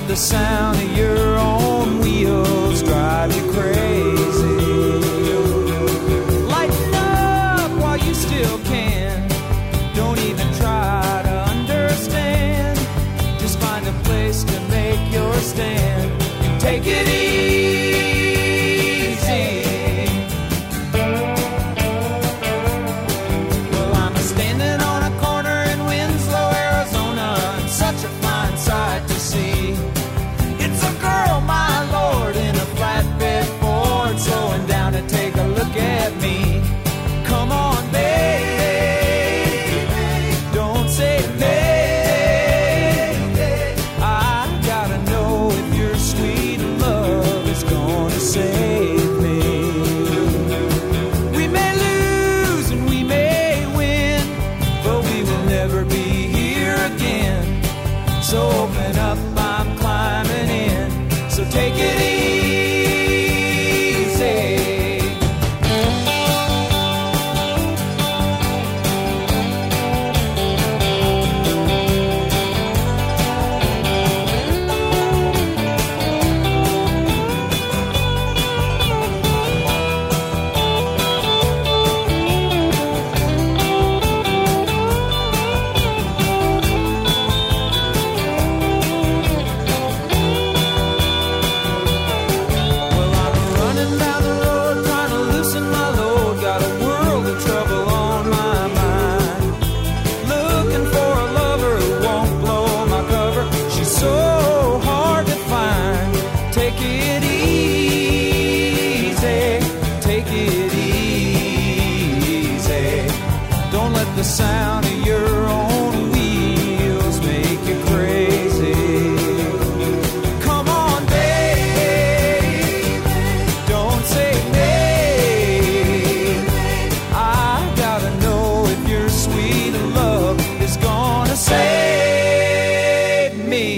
the sound of your own wheels drive you crazy. Lighten up while you still can. Don't even try to understand. Just find a place to make your stand and take it easy. Well, I'm standing on a corner in Winslow, Arizona, and such a fine sight to see. It's a girl, my lord, in a flatbed Ford, slowing down to take a look at me. Come on, baby, don't say maybe. I gotta know if your sweet love is gonna save me. We may lose and we may win, but we will never be here again. So open up, I'm climbing in. So take it easy. Well, I'm running down the road trying to loosen my load. Got a world of trouble on my mind. Looking for a lover who won't blow my cover. She's so hard to find. Take it easy. Take it easy. Don't let the sound of your own wheels make you crazy. Come on, baby, don't say maybe. I gotta know if your sweet love is gonna save me.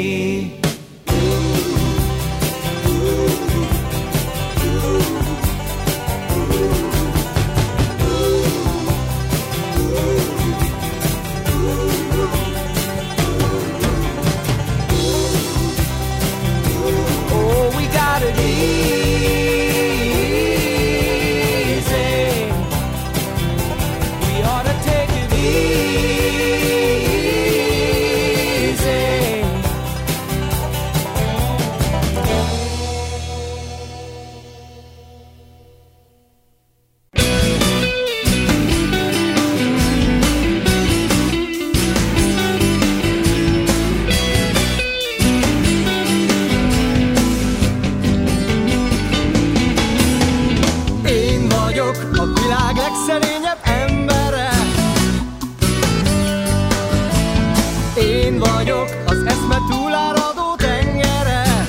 Oh, we got it easy. We ought to take it easy. Én vagyok a világ legszerényebb embere. Én vagyok az eszme túláradó tengere.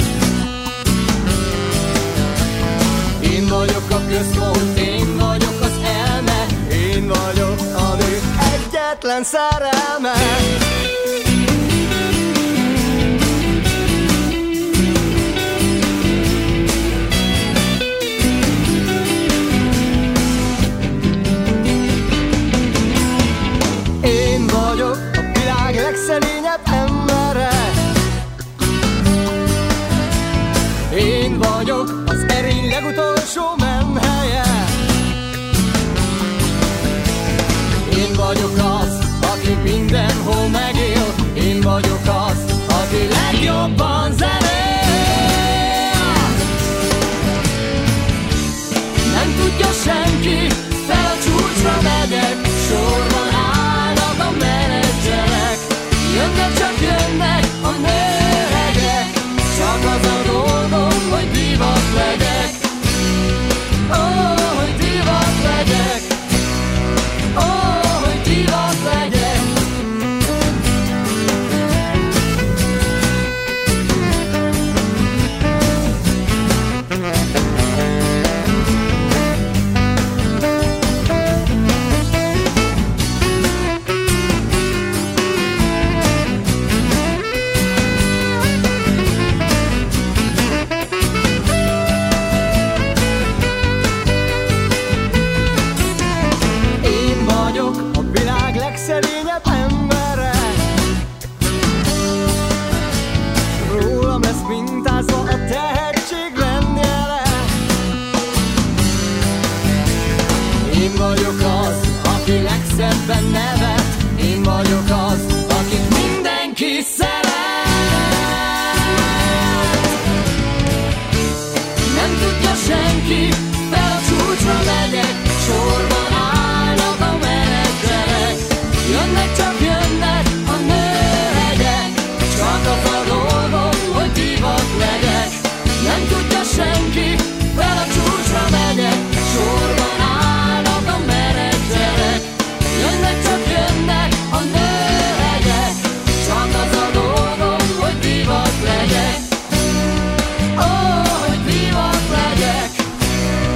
Én vagyok a központ, én vagyok az elme. Én vagyok a nő egyetlen szerelme. Én vagyok a világ legszerényebb embere. Én vagyok az erény legutolsó menhelye. Én vagyok az, aki mindenhol megél. Én vagyok az, aki legjobban zenél. Nem tudja senki, fel a csúcsra megyek. Sorban állnak a menedzserek. Jönnek, csak jönnek a nőhegyek. Csak az a dolgom, hogy divat legyek. Ó, hogy divat legyek. Ó, hogy divat legyek. aki legszebben nevet. Én vagyok az, akit mindenki szeret. Nem tudja senki, fel a csúcsra megyek, sorban állnak a menedzserek. Jönnek, csak jönnek a nőhegyek, csak az a dolgom, hogy divat legyek. Nem tudja senki, fel a csúcsra megyek, sorban állnak a menedzserek. Jönnek, csak jönnek a nőhegyek, csak az a dolgom, hogy divat legyek. Ó, hogy divat legyek.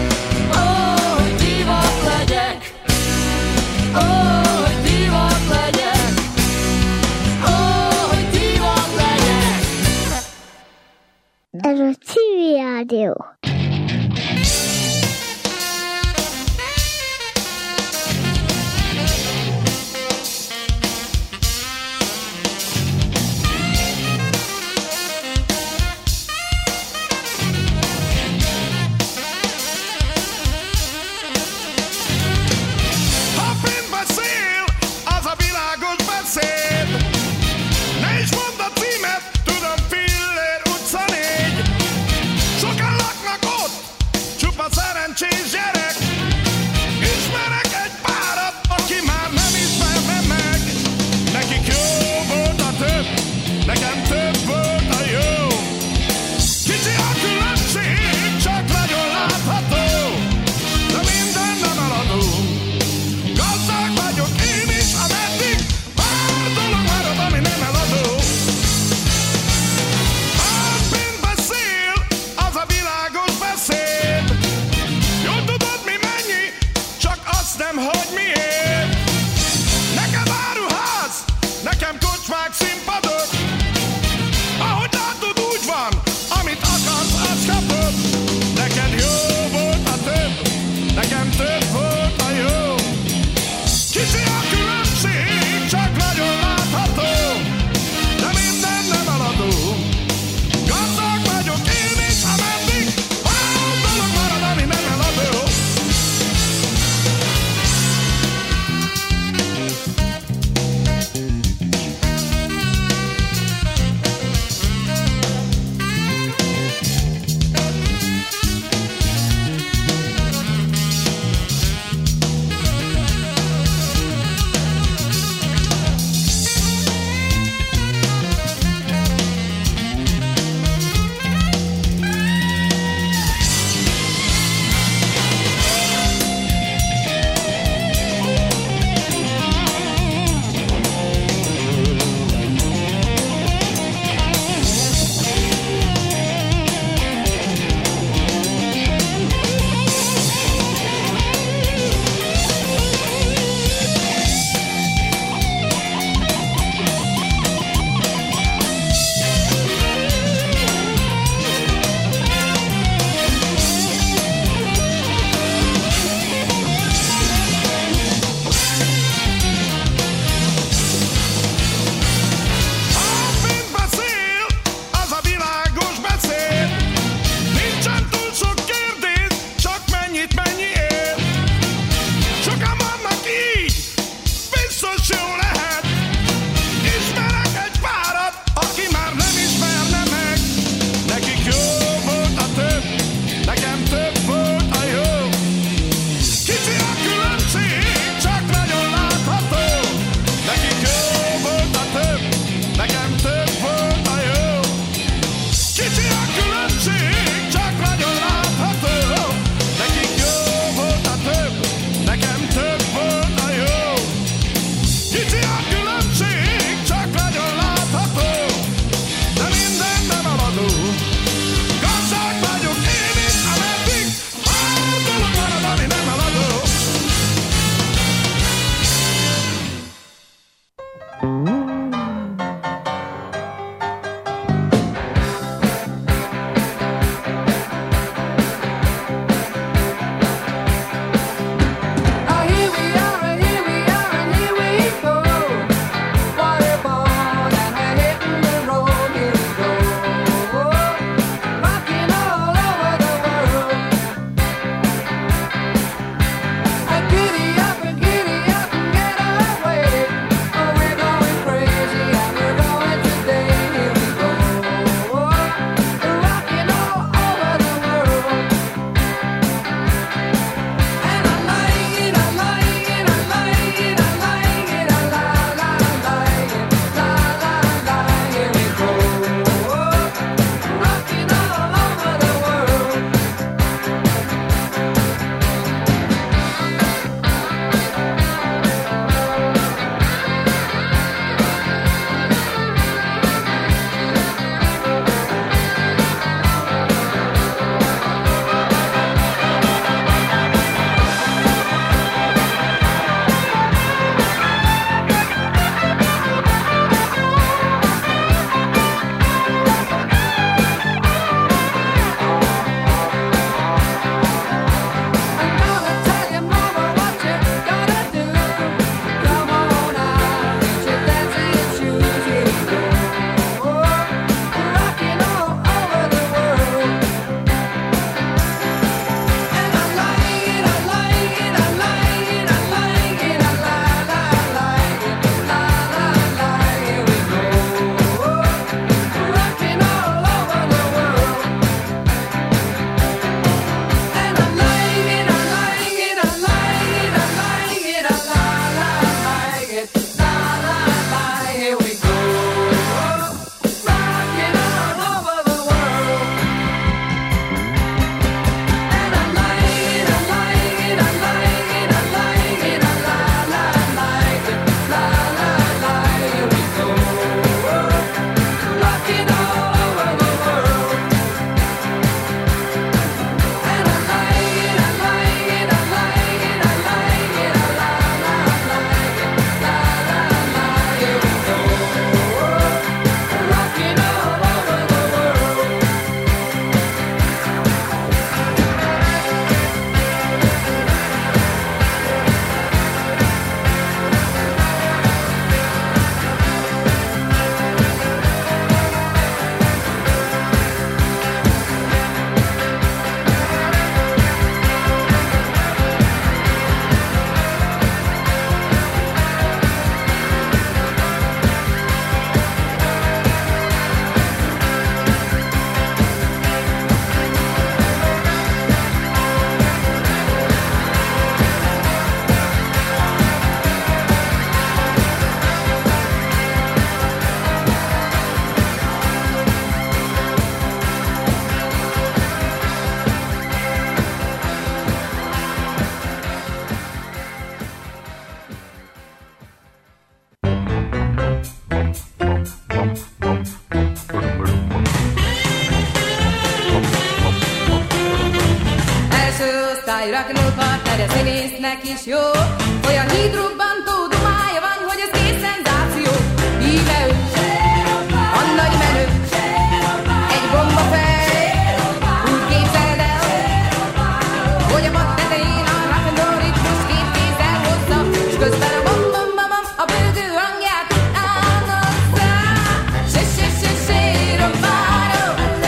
egy rock'n'roll partner, a színésznek is jó. Olyan hídrobbantó dumája van, hogy ez kész szenzáció. Íme ő, a nagy menő, egy bombafej. Úgy képzeled el, hogy a pad tetején a rock'n'roll ritmus két kézzel hozza, s közben a bom-bom-bom a bőgő hangját álmodza. Se-se-se-se-robbáró,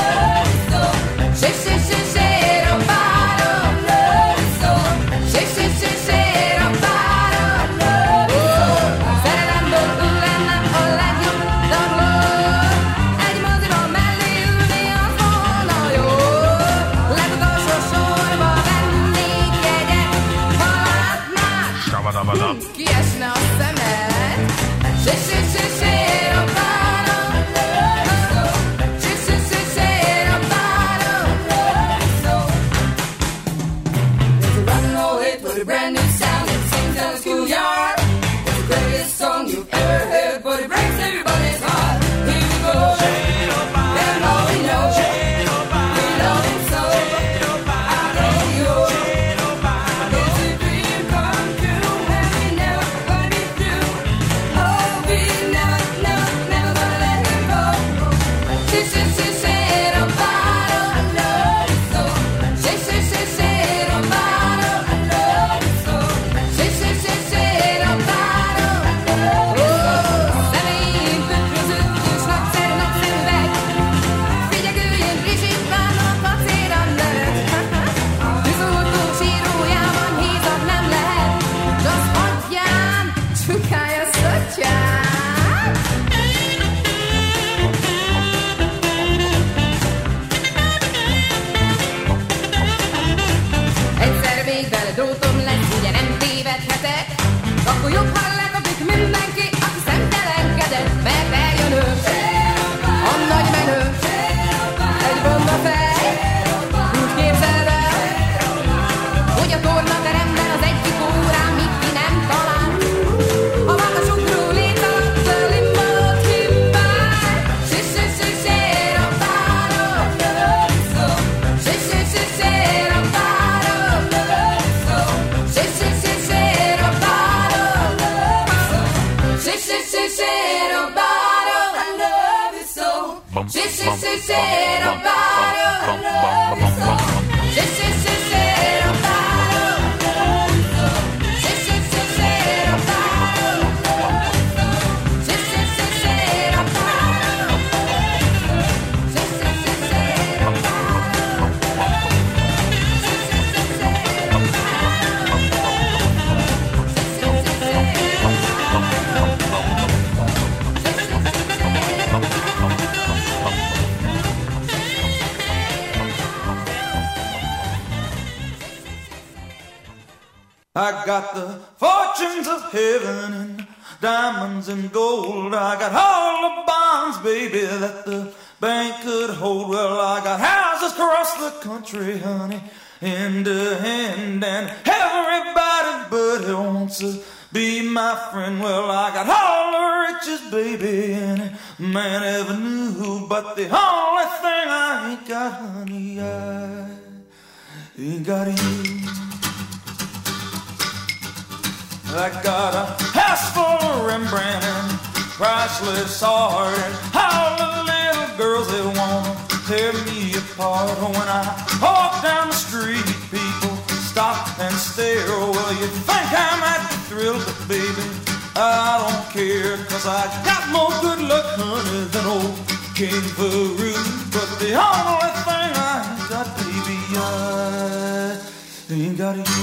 se-se-se-se-robbáró, se-se-se-se-robbáró. Szerelemből ül lenne a legjobb darló. Egy moziban mellé ülni az volna jó. Legutolsó sorba vennék jegyet, ha látnák, kiesne a szemed. Se-se-se-se-robbáró, se-se-se-se-robbáró. There's a rock'n'roll hit with a brand new sound that sings down the schoolyard. It's the greatest song you've ever heard, but it breaks everybody's heart. Here we go, and all we know, we love him so. I know you, it's a dream come true, and we never gonna be through. Oh, we never, never, never gonna let him go. Se-se-se-se-robbáró, I love you so. Se-se-se-se-robbáró, I love you so. Se-se-se-se-robbáró, I love you so. Szemeim pötrözött és nagyszerű üveg. Figyelgőjén Brigitte-ben a kacéra nőtt. Tűzoltó sírójában hízad nem lehet, s az adján csukálja szottyát. Egyszer még vele drótom lesz, ugye nem tévedhetek. Akkor jobb, ha lekapik mindenki, aki szemtelenkedett, mert eljön ő, a nagy menő, egy bombafej. Úgy képzeld el, hogy a tornateremben az egyik órán mit ki nem talál. A magasugró léc alatt a limbót himbál. Se-se-se-se-robbáró, se-se-se-se-robbáró, se-se-se-se-robbáró, se-se-se-se-robbáró, I love you so. Se-se-se-se-robbáró, I love you so. Se-se-se-se-robbáró, se-se-se-se-robbáró, I got the fortunes of heaven and diamonds and gold. I got all the bonds, baby, that the bank could hold. Well, I got houses across the country, honey, hand to hand, and everybody but who wants to be my friend. Well, I got all the riches, baby, any man ever knew, but the only thing I ain't got, honey, I ain't got you. I got a house full of Rembrandt and priceless art, and all the little girls that wanna tear me apart. When I walk down the street, people stop and stare. Well, you think I might be thrilled, but baby, I don't care, 'cause I got more good luck, honey, than old King Farouk. But the only thing I ain't got, baby, I ain't got you.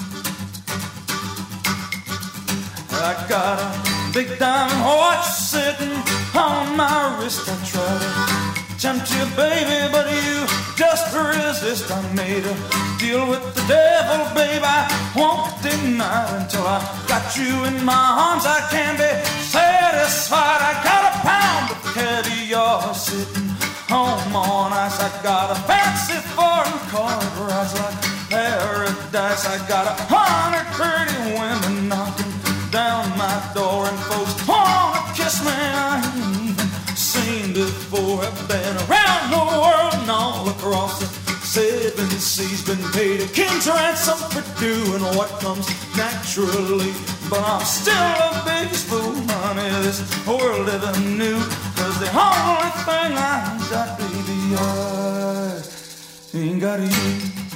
I got a big diamond watch sitting on my wrist. I try to tempt you, baby, but you just resist. I made a deal with the devil, babe, I won't deny. Until I got you in my arms, I can't be satisfied. I got a pound of caviar sitting home on ice. I got a fancy foreign car that rides like paradise. I got 100 pretty women knocking down my door, and folks wanna kiss me I ain't even seen before. I've been around the world and all across the city seven seas been paid a king's ransom for doing what comes naturally. But I'm still the biggest fool, honey, this world ever knew. 'Cause the only thing I got, baby, I ain't got you.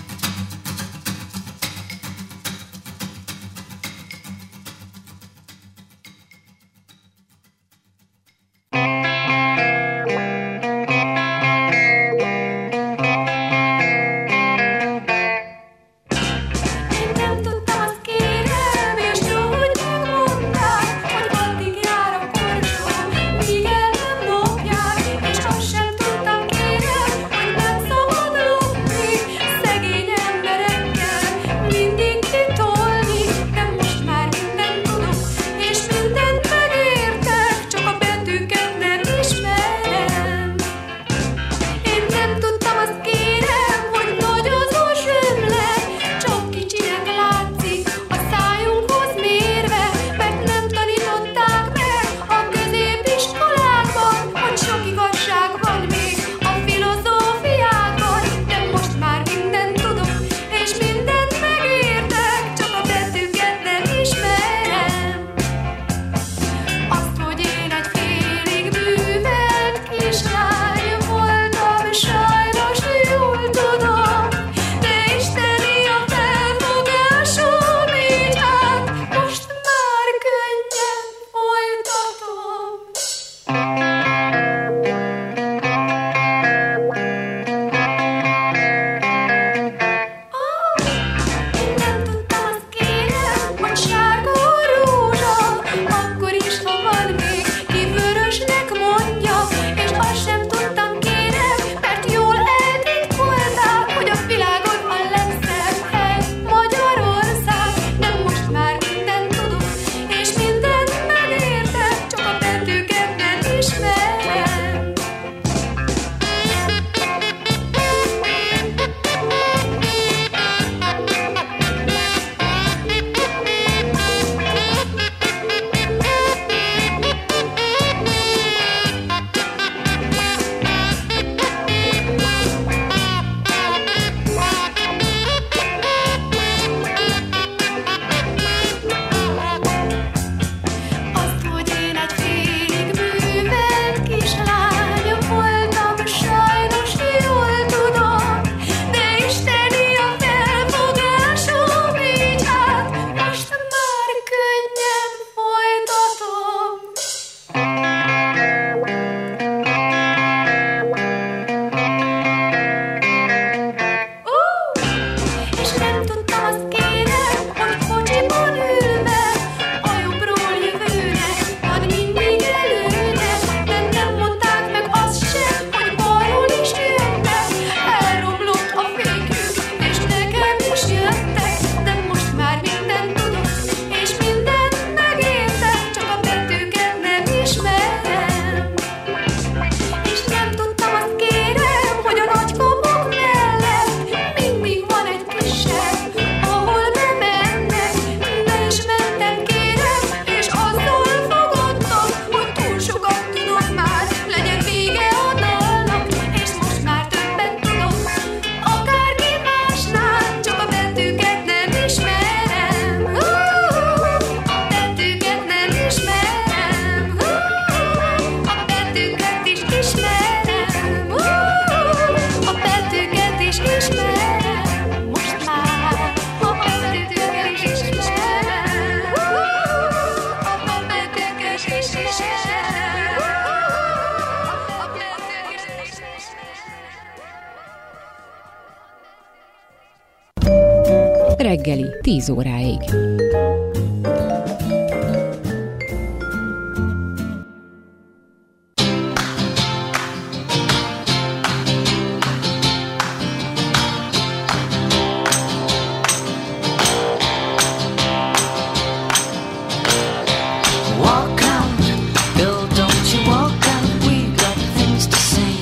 Reggeli, 10 óráig.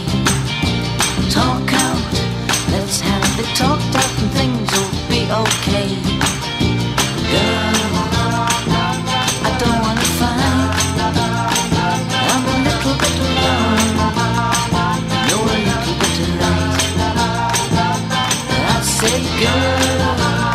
Okay.